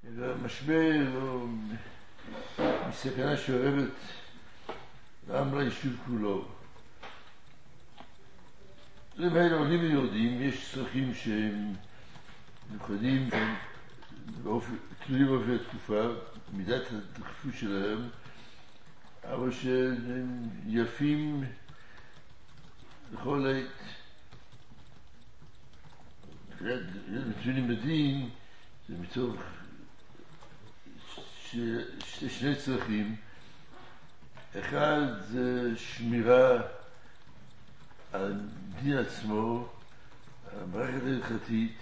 והמשבר הוא מסכנה שאוהבת גם ליישוב כולו. דברים האלה עולים ויורדים, יש צרכים שהם מיוחדים, תלויים באופן התקופה, מידת הדחיפות שלהם, אבל שהם יפים בכל עת. נתונים בדין זה מתוך שני צרכים. אחד זה שמירה על דין עצמו, המערכת ההלכתית,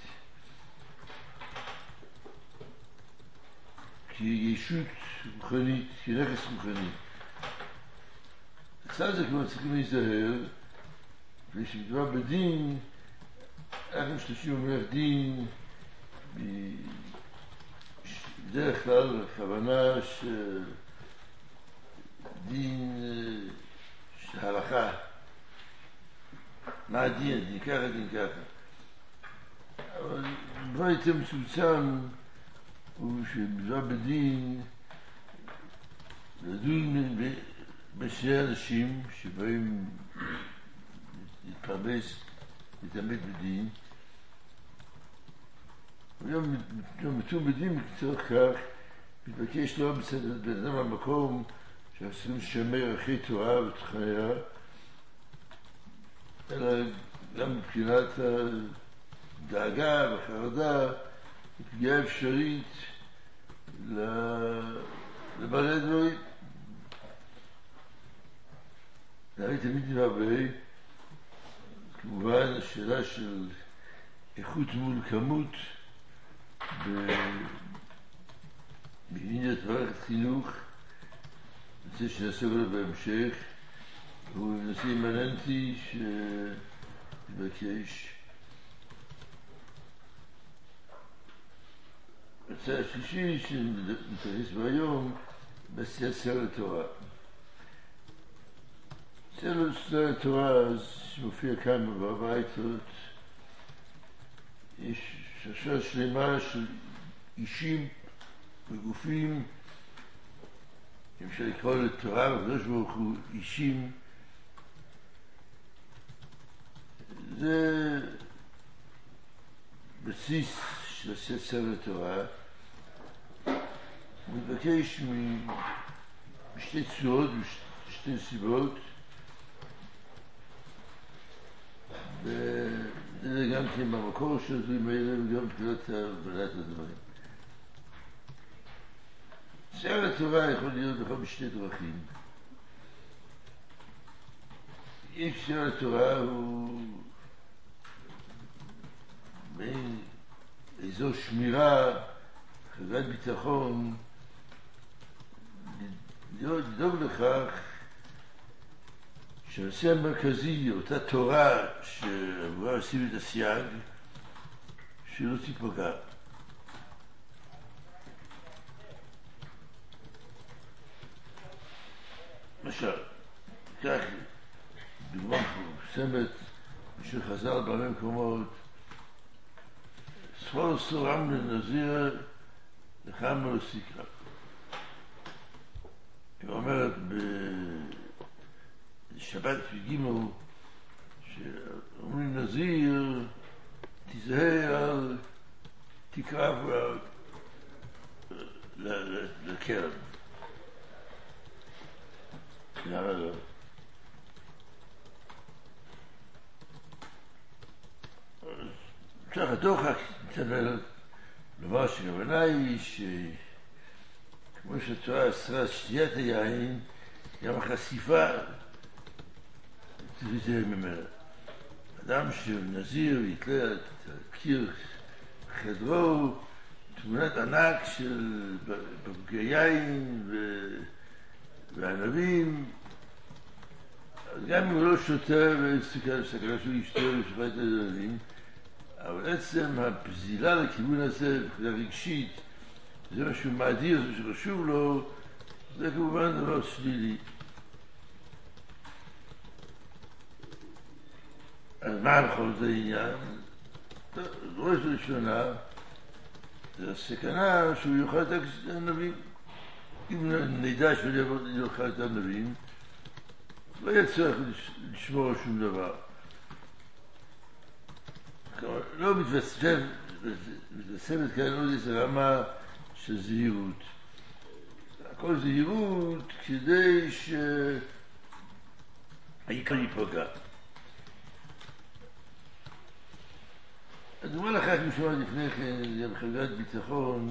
כישות רוחנית, כנכס רוחני. לצד זה כבר צריכים להיזהר, ושמדובר בדין, אנחנו משתמשים במונח דין בדרך כלל הכוונה שדין של הלכה. מה הדין? דין ככה, דין ככה. אבל דבר יותר מצומצם הוא שמדובר בדין לדון בשני אנשים שבאים להתפרנס, להתעמת בדין. וגם מתום בדין לצורך כך מתבקש לא בסדר בן אדם במקום שאסור לשמר ערכי תורה ותכניה, אלא גם מבחינת הדאגה והחרדה ופגיעה אפשרית לבעלי הדברים. אני תמיד נראה כמובן השאלה של איכות מול כמות במדינת מערכת חינוך, זה שנעסוק עליו בהמשך, הוא נושא אימננטי שמתבקש. הצעה השלישי שנתייחס בו היום, בעשיית ספר התורה. ספר התורה שמופיע כאן בברייתות, יש שרשרת שלמה של אישים וגופים, אפשר לקרוא לתורה והקדוש ברוך הוא אישים. זה בסיס של ספר התורה. הוא מתבקש משתי צורות ושתי סיבות, וזה גם כן במקור של הדברים האלה וגם מבחינת הבנת הדברים. ספר התורה יכול להיות בכל בשתי דרכים. יש ספר התורה הוא בין אזור שמירה, חברת ביטחון, לדאוג לכך שהנושא המרכזי, אותה תורה שעבורה עושים את הסייג, שלא תיפגע. למשל, כך דוגמה מפורסמת של חז"ל בהרבה מקומות, ספור סורם לנזיר לחם ולא סיקרא. היא אומרת בשבת וגימו שאומרים נזיר תיזהר על תקרב לקרב. למה לא? צריך הדוחק לומר שכוונה היא שכמו שהתורה אסרה שתיית היין, גם החשיפה צריך להיזהר ממנה. אדם שנזיר יתלה על קיר חדרו תמונת ענק של בקבוקי יין וענבים, אז גם אם הוא לא שותה וסכנה שהוא ישתה ושפט את הענבים, אבל עצם הפזילה לכיוון הזה, מבחינה רגשית, זה מה שהוא מאדיר, זה שחשוב לו, זה כמובן דבר שלילי. אז מה בכל זה עניין? ראש ראשונה, זה הסכנה שהוא יוכל את הנביאים. אם נדע שהוא יוכל את הנביאים, לא יהיה צריך לשמור שום דבר. לא מתווספת כאן עוד איזו רמה של זהירות. הכל זהירות כדי שהעיקר ייפגע. הדוגמה לכך משמע לפני כן, זה בחברת ביטחון,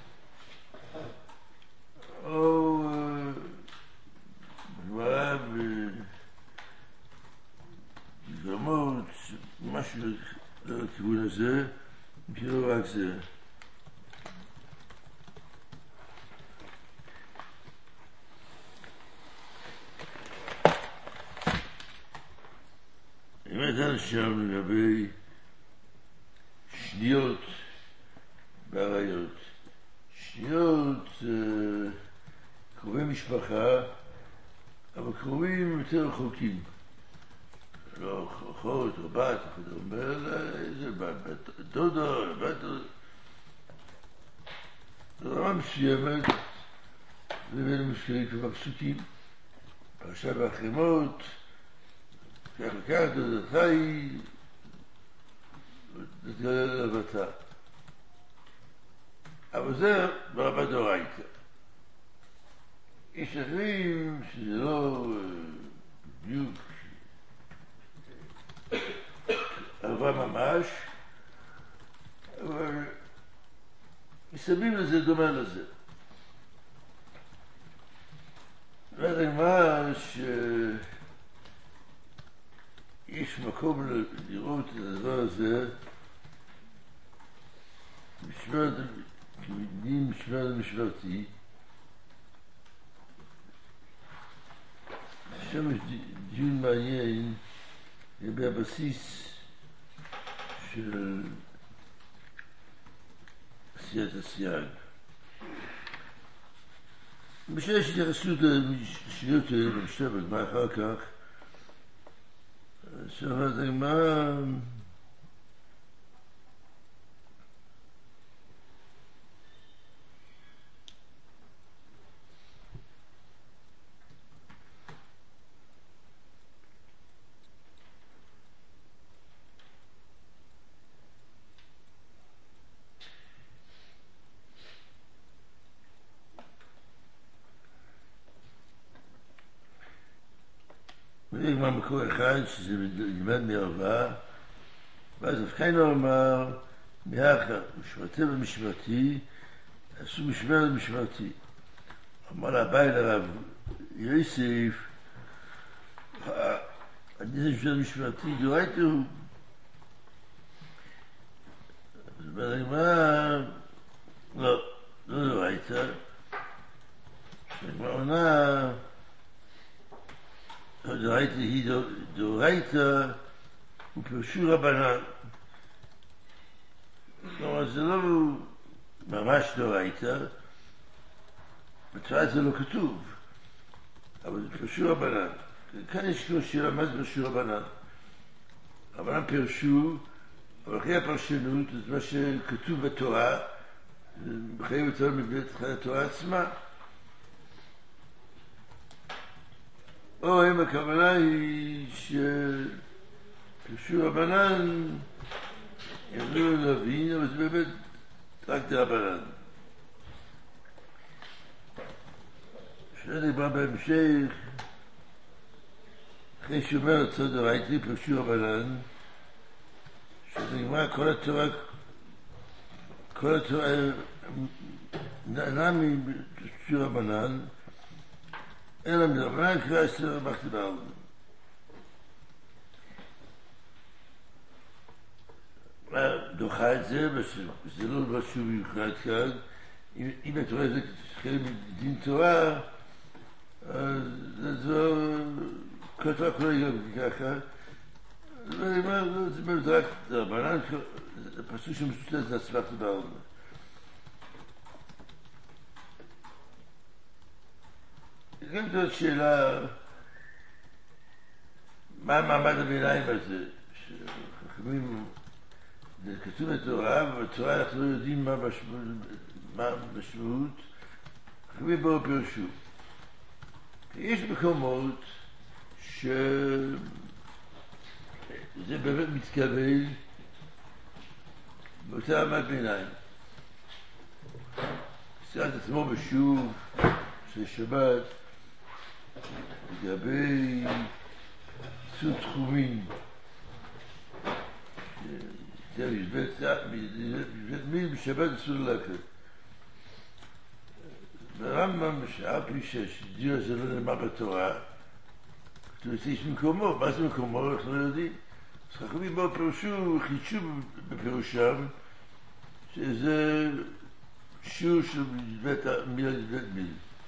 או גברה בגרמות, משהו לכיוון הזה, כאילו רק זה. אם הייתה שם לגבי שניות בעריות. שניות קרובי משפחה, אבל קרובים יותר רחוקים. לא אחות או בת, איזה בת, דודה, בת דודה. זו רמה מסוימת, ובין משקרים כבר פסוקים. פרשה והחרימות, כך וכך דודתך היא, תתגלה לבתה. אבל זה ברמה דאורייתא. יש אחרים שזה לא בדיוק אהבה ממש, אבל מסביב לזה דומה לזה. והגמרא שיש מקום לראות את הדבר הזה כדין משמרת משמרתי. שם יש דיון מעניין לגבי הבסיס של עשיית הסייג. בשביל יש התייחסות לשניות האלה במשנה בגמרא אחר כך, שאומרת הגמרא מה מקור אחד שזה נלמד מערבה, ואז אבחנו אמר מאחר משמרתי ומשמרתי עשו משמר ומשמרתי. אמר לבית לרב יוסף, אני זה משמר ומשמרתי דורייתא הוא. אז אומר הגמרא לא דורייתא. הגמרא עונה דורייתא היא דורייתא ופירשו רבנן. כלומר זה לא ממש דורייתא, בתורה זה לא כתוב, אבל זה פירשו רבנן. כאן יש כמו שלמד פירשו רבנן. רבנן פירשו, אבל אחרי הפרשנות, זה מה שכתוב בתורה, מחייב יותר מבית התורה עצמה. או אם הכוונה היא שפירשו רבנן ירדו להבין, אבל זה באמת רק דרבנן. שזה בא בהמשך, אחרי שאומר הצד דורייתא פירשו רבנן, שזה נגמר כל התורה נענה מפירשו רבנן, אלא מדרבנן קרא 10 מחתי בעלמא. דוחה את זה, וזה לא דבר שהוא מיוחד כאן. אם התורה זה חלק מדין תורה, אז זה כל התורה כולה גם ככה. זה באמת רק דרבנן, זה פסוק שמשותף את עצמך בעלמא. גם זאת שאלה, מה מעמד הביניים הזה, שחכמים זה כתוב בתורה, ובתורה אנחנו לא יודעים מה המשמעות, חכמים באו פירשו. יש מקומות שזה באמת מתקבל באותה מעמד ביניים. סייעת עצמו בשוב של שבת לגבי קיצור תחומים. מיל בשבת אסור ללכת. ברמב"ם בשעה פי 6, דיו זה לא נאמר בתורה, כתוב יש מקומו, מה זה מקומו? אנחנו לא יודעים. אז חכמים באו פירשו, חידשו בפירושם, שזה שיעור של מילה לבית מיל.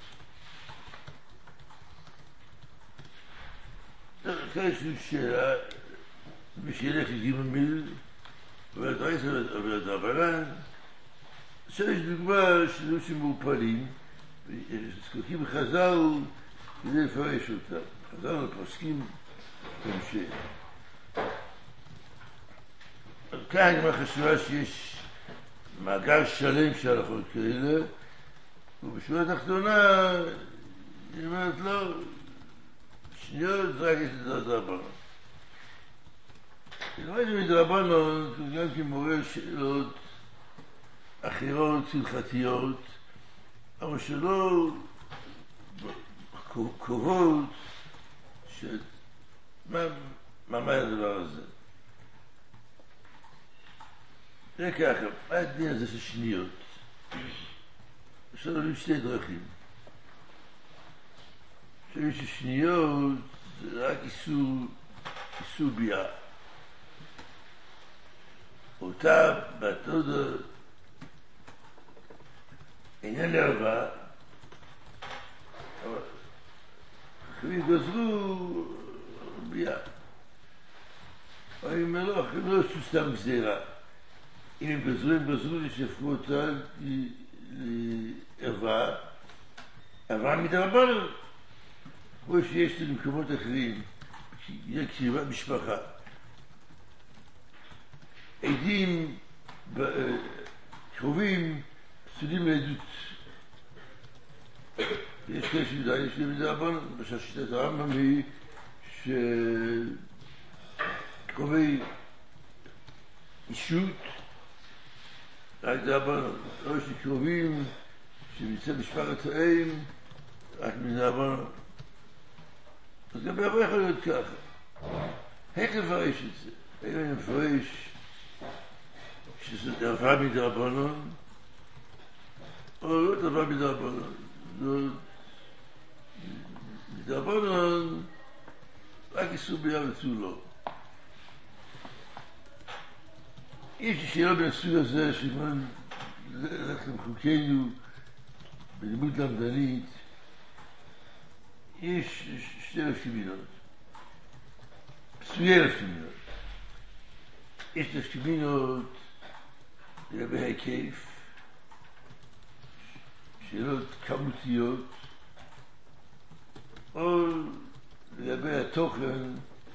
כאן יש לי שאלה, מי שילך לגימל מיל, אבל הדרבנן, עכשיו יש דוגמה של נושאים מעופלים, זקוקים לחז"ל כדי לפרש אותם. חז"ל פוסקים בהמשך. כאן הגמרא חשובה שיש מעגל שלם של הלכות כאלה, ובשורה התחתונה היא אומרת לא, שניות רק יש את הדרבנן. כלומר מדרבנן, גם כמורה שאלות אחרות, הלכתיות, אבל שלא קובעות מה הדבר הזה. זה ככה, מה הדין הזה של שניות? יש לנו שתי דרכים. שניות זה רק איסור ביאה. אותה בתודה עניין לערבה, אבל חכמים גזרו ביאה. אבל אם לא, חכמים לא עשו סתם גזירה. אם הם גזרו, שפכו אותה לערבה, ערבה מדרבנן. כמו שיש למקומות אחרים, קרבת משפחה. עדים קרובים סודים לעדות. יש כאלה שידע, יש להם מדרבנן, למשל שיטת הרמב"ם היא שקרובי אישות רק דרבנן, או יש קרובים שמצא משפחת האם רק מדרבנן. אז גם הרבה יכול להיות ככה. איך לפרש את זה? האם אני מפרש שזה דבר מדרבנן או לא דבר מדרבנן? מדרבנן רק איסור ביאה וצור לא. יש לי שאלה מהסוג הזה שכמובן לכם חוקנו בלימוד למדנית, יש 2,000 מינות, פסויי 1,000 מינות. יש 1,000 מינות לגבי ההיקף, שאלות כמותיות, או לגבי התוכן,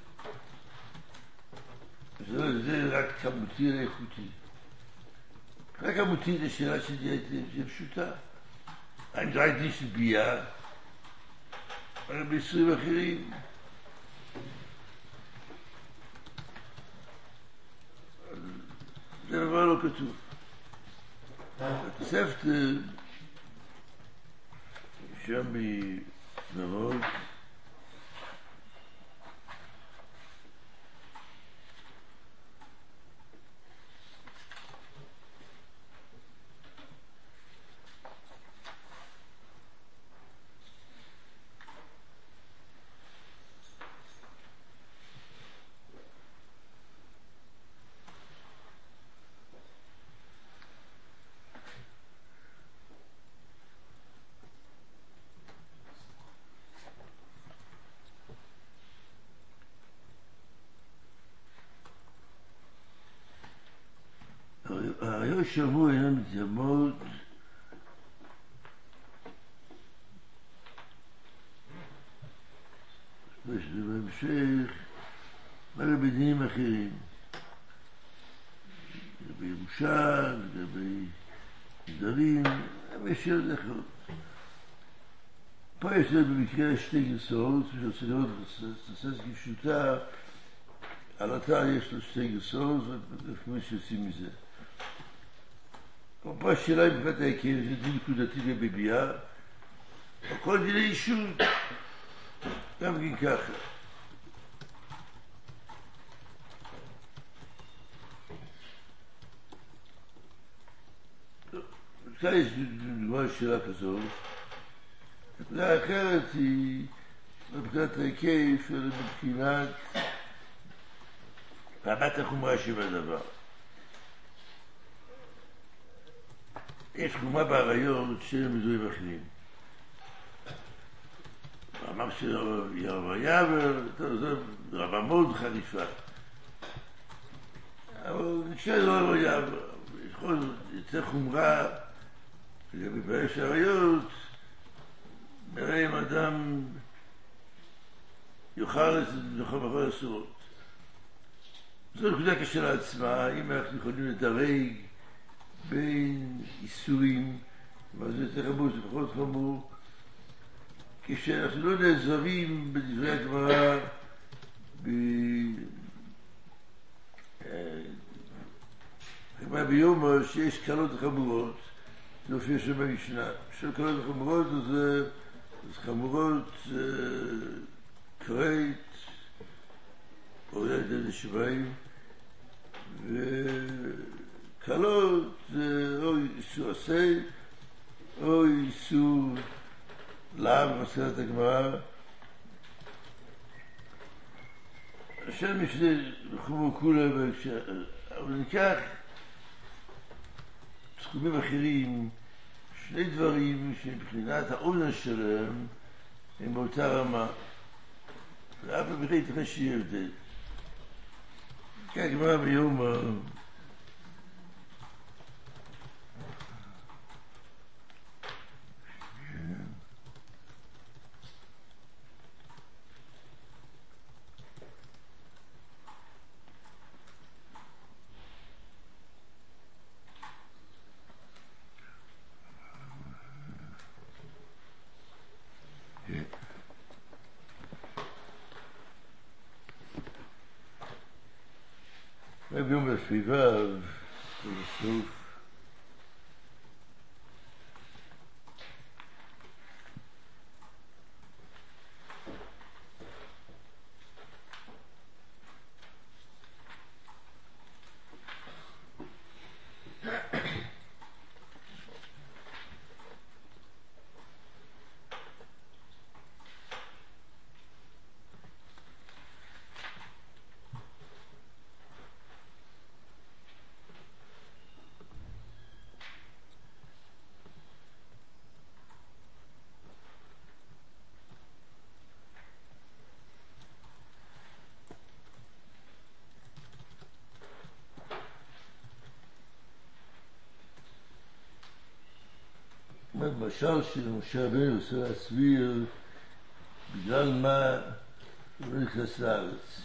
זה רק כמותי ואיכותי. רק כמותי זה שאלה שתהיה פשוטה. האם זה רק דין של ביאה, אבל בישורים אחרים. זה דבר לא כתוב. התוספת שם בנרות, היום שבוע אינם מתיימות ובהמשך מה בדינים אחרים בירושה, לגבי נדרים, יש עוד אחרות. פה יש במקרה שתי גרסאות, שרוצה לראות תסס כפשוטה, על התא יש לו שתי גרסאות, וכמו שיוצאים מזה. פה השאלה היא בפת ההיקף, זה דין נקודתי בביביעה, כל דיני אישות, גם כן ככה. כאן יש דוגמה שאלה כזאת. הנקודה האחרת היא מבחינת ההיקף, מבחינת רמת החומרה שבדבר. יש חומרה בעריות שהם מזוהים אחרים. אמר שירוויה, זו רמה מאוד חריפה. אבל נקשר לא רוויה, יכול יותר חומרה, לגבי באש העריות, נראה אם אדם יוכל בכל הסורות. זו נקודה קשה לעצמה, אם אנחנו יכולים לדרג בין איסורים, אבל זה יותר חמור, זה פחות חמור, כשאנחנו לא נעזרים בדברי הגמרא ביום שיש קלות חמורות, זה הופיע שם במשנה. יש קלות חמורות, אז חמורות קרית, או ידע לשבעים, וקלות זה או איסור עשה, או איסור לעם מסכת הגמרא. השם משנה חומר כולה בהקשר, אבל ניקח תחומים אחרים, שני דברים שמבחינת העונש שלהם הם באותה רמה, ואף בכלל יתראה שיהיה הבדל. כן, הגמרא ביום ביום בסביבה, ובסוף משל של משה רבנו רוצה להסביר בגלל מה הוא לא נכנס לארץ.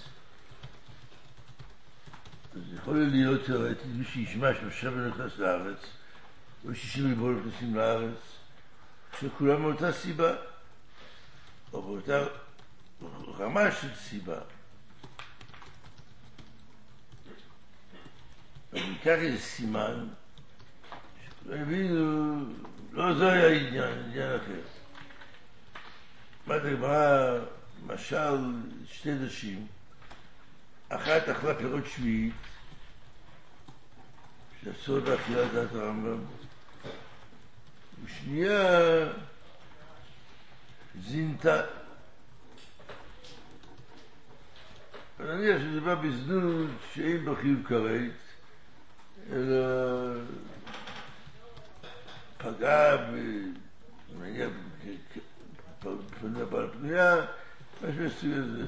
אז יכול להיות תיאורטית, מי שישמע שמשה רבנו נכנס לארץ, או 60 ריבון נכנסים לארץ, שכולם מאותה סיבה, או באותה רמה של סיבה. אבל ניקח איזה סימן, שכולם הבינו, לא זה היה עניין אחר. מה הגמרא, משל שתי נשים, אחת אכלה פירות שביעית, שאסור באכילת דעת הרמב"ם, ושנייה זינתה. ונניח שזה בא בזנות שאין בה חיוב כרת, אלא פגע נניח בפני הבעל פנייה, משהו מסוג הזה.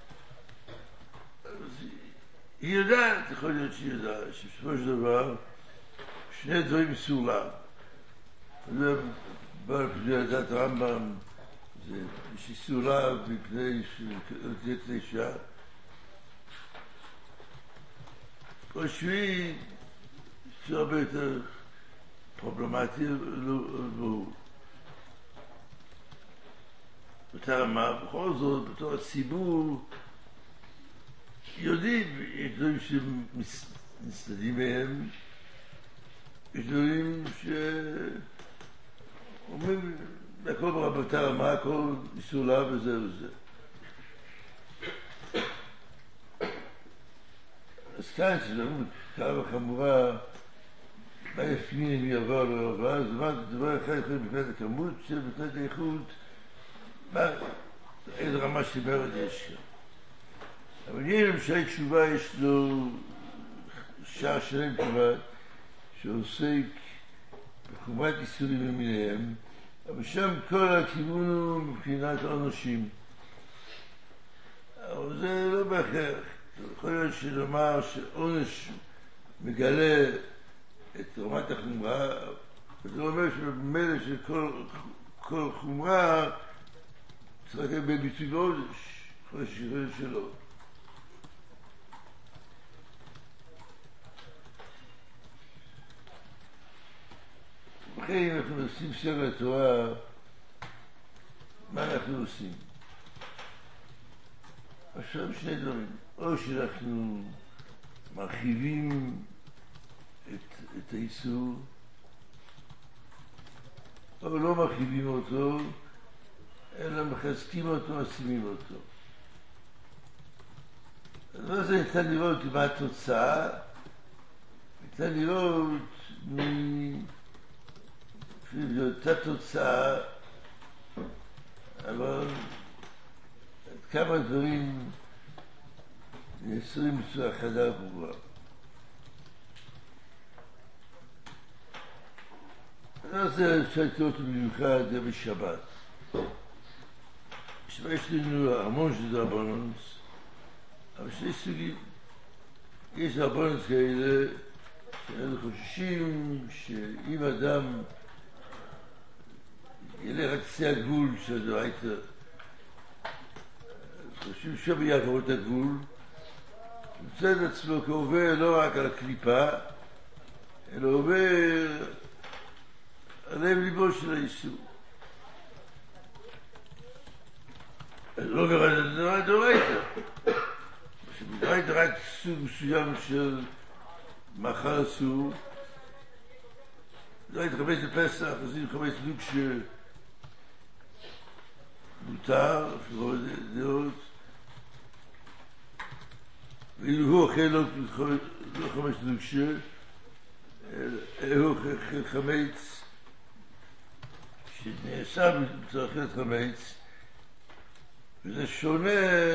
היא יודעת, יכול להיות שהיא יודעת, שבסופו של דבר שני דברים איסור לה. זה בעל פנייה דעת הרמב"ם, זה איסור לה מפני לתת לאישה. פה שביעי איסור הרבה יותר פרובלמטי והוא. באותה רמה, בכל זאת, בתור הציבור, יודעים, יש דברים שמסתדים מהם, יש דברים שאומרים, הכל באותה רמה, הכל איסור לה וזה וזה. אז כאן, כשאומרים, קרא וחמורה, מה יפנין אם יעבור או לא יעבור, זה דבר אחד יכול מבחינת הכמות, שבמבחינת האיכות, איזו רמה שמאוד יש כאן. אבל יהיה למשל תשובה, יש לו שער שלם כמעט, שעוסק בחומרת איסורים למיניהם, אבל שם כל הכיוון הוא מבחינת העונשים. אבל זה לא בהכרח. יכול להיות שנאמר שעונש מגלה את רמת החומרה, זה אומר שבמילא שכל חומרה צריך לתת בביטוי בעונש, יכול להיות שלא. לכן אם אנחנו עושים ספר התורה, מה אנחנו עושים? עכשיו שני דברים, או שאנחנו מרחיבים את האיסור, או לא מרחיבים אותו, אלא מחזקים אותו, משימים אותו. הדבר הזה ניתן לראות מה התוצאה, ניתן לראות זו אותה תוצאה, אבל כמה דברים נעשרים בצורה חדה וברורה. אז אפשר לקרוא אותו במיוחד בשבת. יש לנו המון של דרבנונס, אבל שני סוגים. יש דרבנונס כאלה שאנחנו חוששים שאם אדם ילך עד קצה הגבול של הדאורייתא, חושבים שם יעבור את הגבול, ימצא את עצמו כעובר לא רק על הקליפה, אלא עובר על לב ליבו של האיסור. לא עובר על הדאורייתא. שבדאורייתא רק סוג מסוים של מאכל אסור, דאורייתא חמץ לפסח, אז אם חמץ זוג מותר, אפילו דעות, ואילו הוא אוכל לא חמץ נוקשה, הוא אוכל חמץ שנעשה בצורך אכילת חמץ, וזה שונה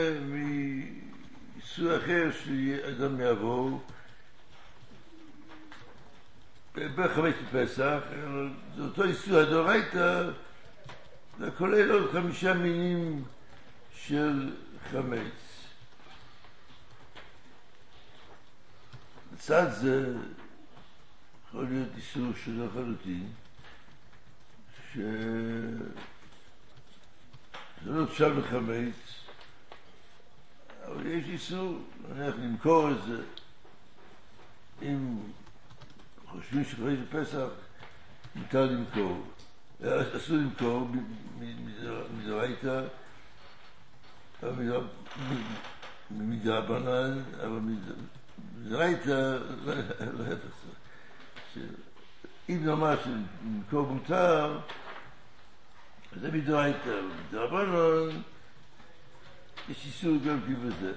מאיסור אחר שאדם יעבור בחמץ בפסח, זה אותו איסור הדאורייתא, זה כולל עוד 5 מינים של חמץ. לצד זה יכול להיות איסור של לחלוטין, שזה לא אפשר בחמץ, אבל יש איסור, נניח למכור את זה, אם חושבים שחמץ בפסח מותר למכור. אסור למכור מדאורייתא, מדרבנן, אבל מדאורייתא לא יפסק. אם נאמר שלמכור מותר, זה מדאורייתא, מדרבנן יש איסור גם כן בזה.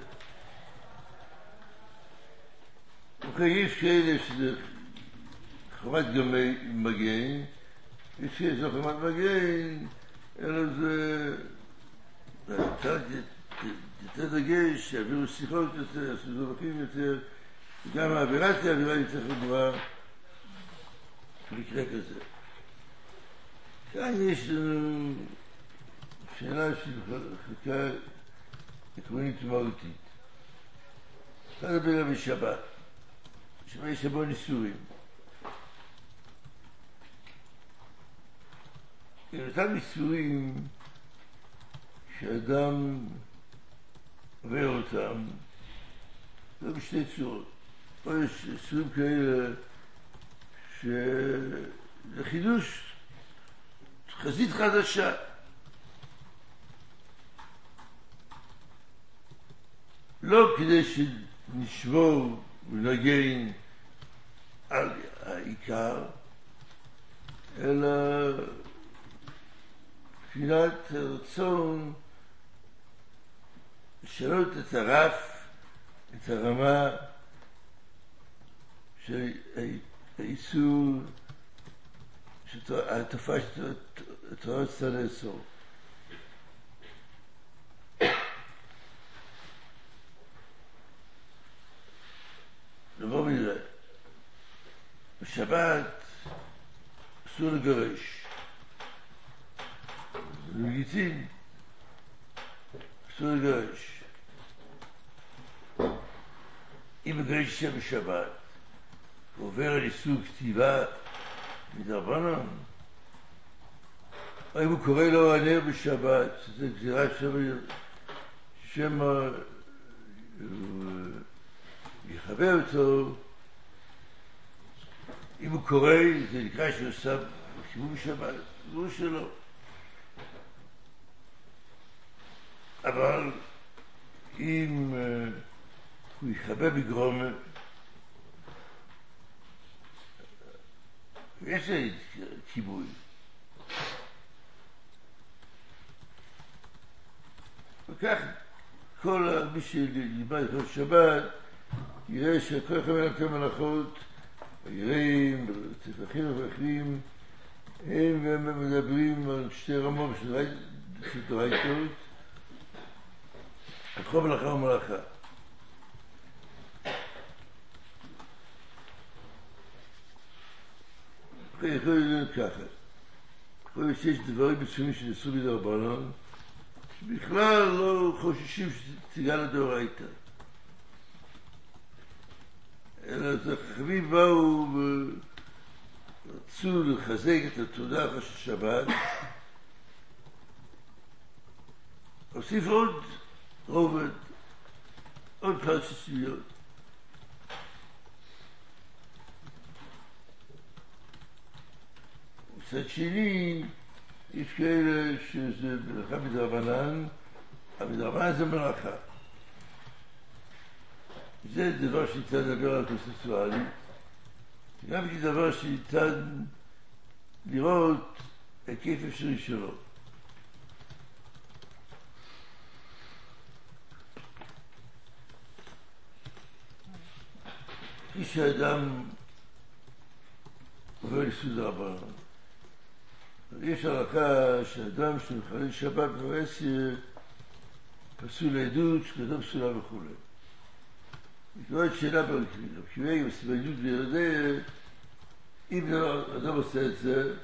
יש כאלה שזה חומת מגן, יש שיש לו חמת מגן, אלא זה יותר דגש, שיעבירו שיחות יותר, יעשו דבקים יותר, וגם האווירה תהיה אווירה יותר חמורה במקרה כזה. כאן יש לנו שאלה של חלקה עקרונית ומהותית. אפשר לדבר גם בשבת, שבה יש המון איסורים. אותם איסורים שאדם עובר אותם, זה בשתי צורות. או יש איסורים כאלה שזה חידוש, חזית חדשה. לא כדי שנשבור ונגן על העיקר, אלא מבחינת הרצון לשנות את הרף, את הרמה של האיסור, התופעה שתורה רצתה לאסור. נבוא מזה, בשבת אסור לגרש, זה לגיטימי, אסור לגרש. אם מגרש אישה בשבת, הוא עובר על איסור כתיבה מדרבנן, או אם הוא קורא לו הנר בשבת, שזה גזירה שמא יחווה אותו, אם הוא קורא, זה נקרא שהוא עושה חיבור בשבת, זה שלו. אבל אם הוא יחווה בגרום, יש לי כיבוי. וכך כל מי שלימד את שבת יראה שכל אחד מלמד מלאכות, היראים, תפחים ופחים, הם מדברים על שתי רמות של תורייתות, על כל מלאכה ומלאכה. יכול להיות ככה, יכול להיות שיש דברים מסוימים שנעשו מדרבנן, שבכלל לא חוששים שתיגע לדאורייתא. אלא החכמים באו ורצו לחזק את התודעה של שבת, הוסיף עוד רובד, עוד פרצציות. מצד שני, יש כאלה שזה מלאכה מדרבנן, המדרבנן זה מלאכה. זה דבר שניתן לדבר על קונספטואלי, גם כי דבר שניתן לראות היקף אפשרי שלו. כפי שהאדם עובר איסור דרבנן. יש הלכה שאדם שמחלל שבת ועשר פסול לעדות, שכתוב פסולה וכו'. מתקבלת שאלה ברקבים, כי בסבליות וירדה, אם אדם עושה את זה,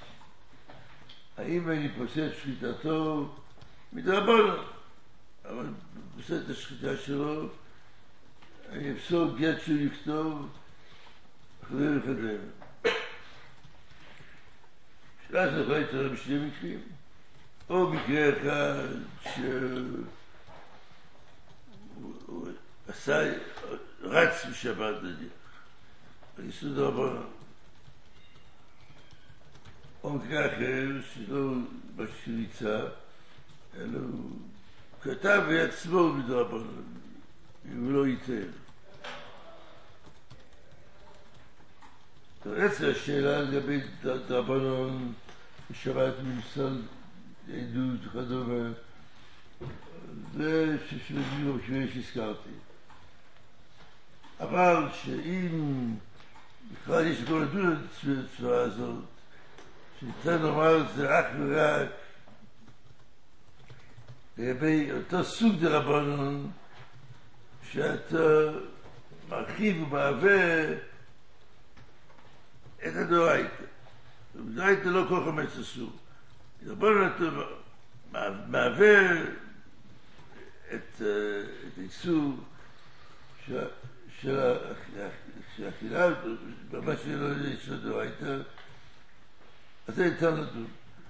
האם אני פוסל את שחיטתו מדרבנן, אבל פוסל את השחיטה שלו, אני אפסול גט שהוא יכתוב אחרי וחדם. שאלה זה יכולה להתערב בשני מקרים, או מקרה אחד שהוא עשה, רץ בשבת נניח, איסור דרבנן, או מקרה אחר שלא מה שריצה, אלא הוא כתב בעצמו מדרבנן, אם הוא לא ייתן. עצם השאלה לגבי דרבנן בשבת ממסל עדות וכדומה, זה שבדיוק שהזכרתי. אבל שאם בכלל יש כל לדון את הצורה הזאת, שניתן לומר את זה רק ורק לגבי אותו סוג דרבנן שאתה מרחיב ומעבר את הדאורייתא. הדאורייתא לא כל חמץ אסור. דרבנן אתה מעבר את האיסור של האכילה, ממש שלא יש לדאורייתא, אז זה ניתן לדון.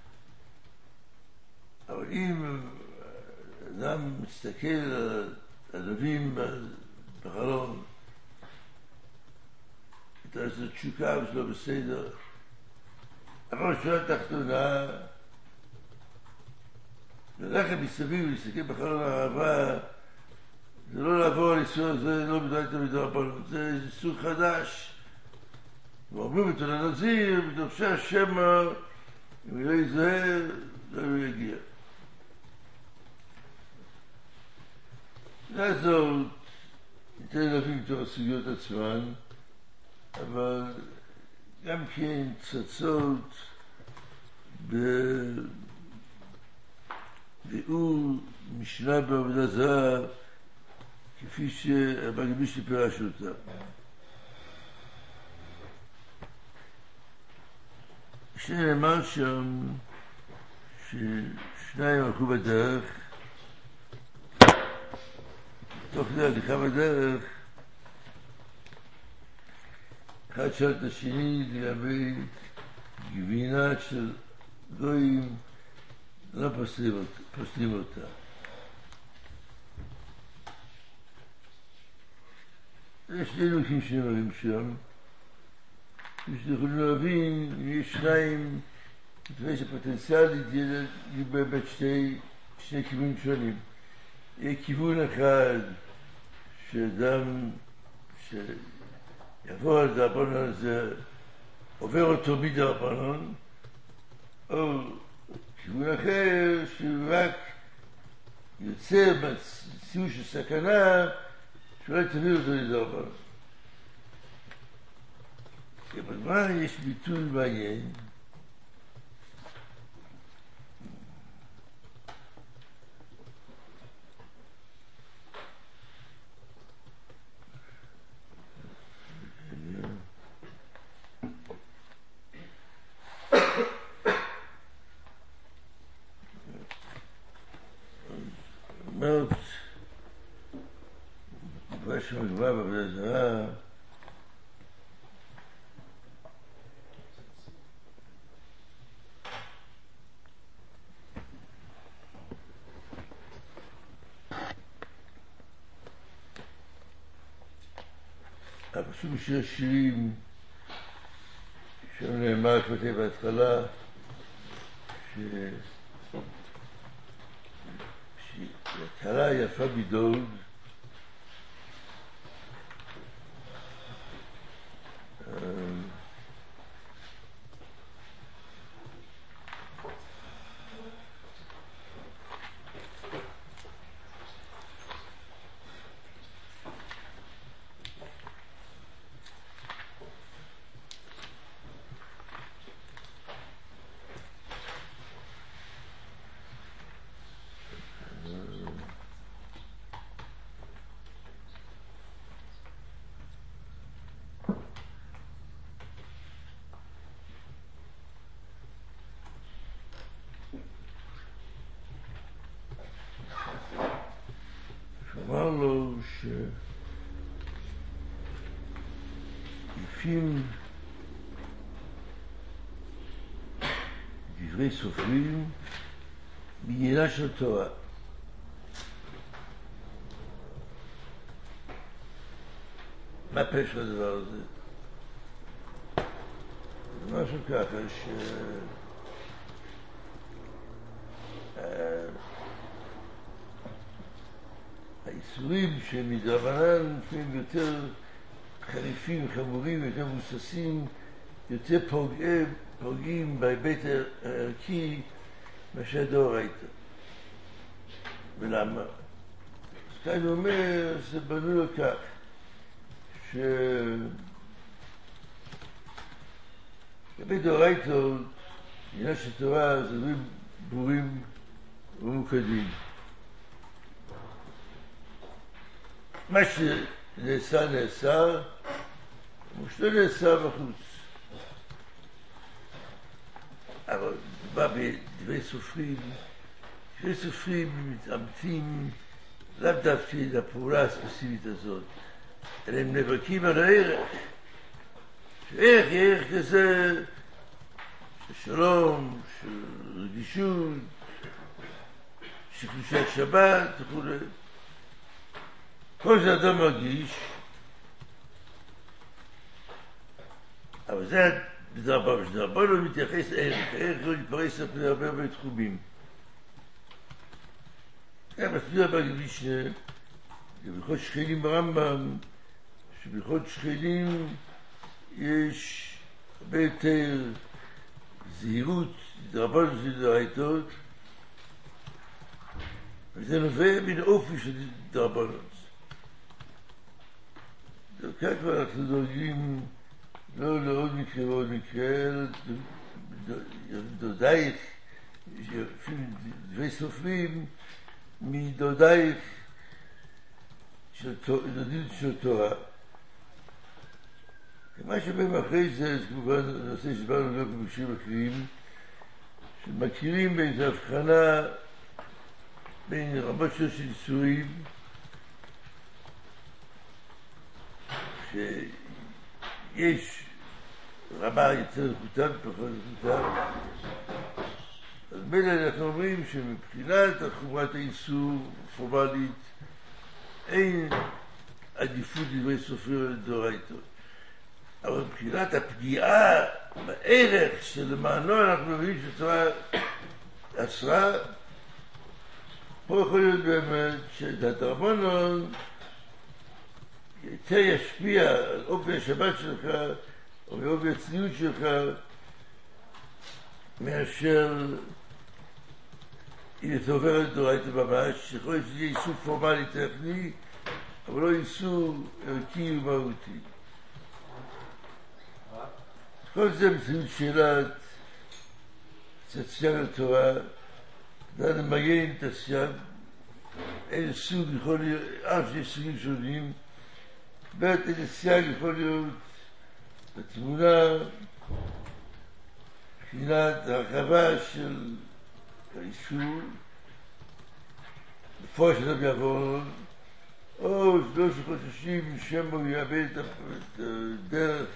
אבל אם אדם מסתכל על ענבים בחלום, תעשה תשוקה ושלא בסדר. אבל שואל תחתונה, ללכת מסביב ולהסתכל בחלון הערבה, זה לא לעבור על איסור, זה לא מדויק מדרבנן, זה איסור חדש. ואומרים את הנזיר, בדורשי השמע, אם לא ייזהר, זה לא יגיע. לעזור, ניתן להבין מתוך הסוגיות עצמן, אבל גם כן צצות בביאור משנה בעבודה זרה, כפי שהמגביש פירש אותה. שנאמר שם ששניים הלכו בדרך, תוך כדי הליכה בדרך, אחד שאל את השני לגבי גבינה של גויים, לא פוסלים אותה. יש שני נוקים שנאמרים שם, ושאנחנו להבין אם יש שניים, לפני שפוטנציאלית יהיה באמת שני כיוונים שונים. יהיה כיוון אחד שאדם שיבוא על דרבנן הזה עובר אותו מדרבנן, או כיוון אחר שרק יוצא בציור של סכנה שאולי תביא אותו לדרבנן. בגמרא יש ביטוי מעניין, אומרת מה שמגבה בעבודה זרה, הפסוק בשיר השירים שם נאמר כפי בהתחלה שהתחלה יפה בדוד, שאמר לו שלפים דברי סופרים בעניינה של תורה. מה פשר הדבר הזה? זה משהו ככה האיסורים שהם מדרבנן לפעמים יותר חריפים, חמורים, יותר מבוססים, יותר פוגעים בהיבט הערכי מאשר דאורייתא. ולמה? אז כאן הוא אומר, זה בנוי לכך לגבי דאורייתא, עניין של תורה זה דברים ברורים וממוקדים. מה שנעשה נעשה, ושלא נעשה בחוץ. אבל בא בדברי סופרים, דברי סופרים מתאמתים לאו דווקא לפעולה הספציפית הזאת, אלא הם נאבקים על הערך. שערך היא ערך כזה של שלום, של רגישות, של קדושת שבת וכו'. כל זה אדם מרגיש, אבל זה דרבנו מתייחס ערך לא להתפרס על פני הרבה תחומים. מסביר במשנה, שבהלכות שכנים ברמב"ם, שבהלכות שכנים יש הרבה יותר זהירות, דרבנו של דרייתות, וזה נובע מן אופי של דרבנות. כך כבר אנחנו דואגים לא לעוד מקרה ועוד מקרה, דודייך, אפילו דבי סופרים, מדודייך דודית של תורה. מה שבאים אחרי זה, זה כמובן הנושא שבאנו לא כמקשים אחרים, שמכירים באיזו הבחנה בין רמות של איסורים, שיש רמה יותר נחותה ופחות נחותה. אז מילא אנחנו אומרים שמבחינת חומרת האיסור פורמלית אין עדיפות לדברי סופרים לדאורייתא. אבל מבחינת הפגיעה בערך שלמענו אנחנו מבינים שהתורה אסרה, פה יכול להיות באמת שהדרבנן יותר ישפיע על אופי השבת שלך או מאופי הצניעות שלך מאשר אם אתה עובר על דאורייתא ממש, שיכול להיות שזה איסור פורמלי טכני, אבל לא איסור ערכי ומהותי. כל זה מציאות שאלת סייג התורה, דעת למיין את הסייג, איזה סוג יכול להיות, אף שיש סוגים שונים, איזה סייג יכול להיות בתמונה, מבחינת הרחבה של האיסור, בפועל של בעוון, או לא שחוששים שמא יאבד את הדרך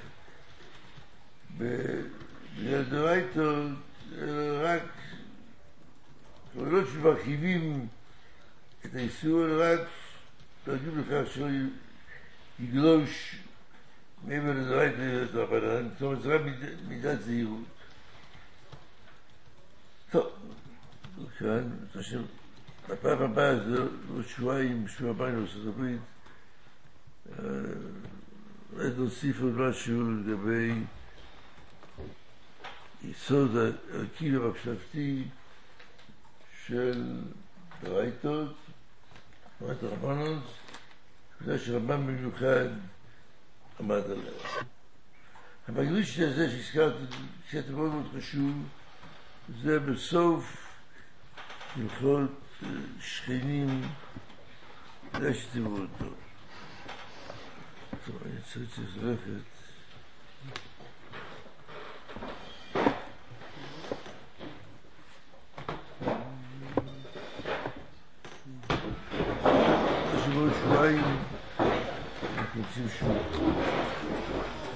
בגלל דאורייתא, רק לא שמרחיבים את האיסור, רק דואגים לכך שלא יגלוש מעבר לדאורייתא דרבנן, זאת אומרת, זה רק מידת זהירות. טוב, כאן, בפעם הבאה, זה לא שבועיים, שבוע הבא בארצות הברית, אולי נוסיף עוד משהו לגבי יסוד הערכי והמחשבתי של דאורייתות, תורת הרבנן, זה שרמב"ם במיוחד עמד עליה. המקדיש הזה שהזכרתי, קטע מאוד מאוד חשוב, זה בסוף הלכות שכנים, כדאי שתראו אותו. טוב, אני צריך ללכת. שבוע שבועיים אנחנו רוצים שוב.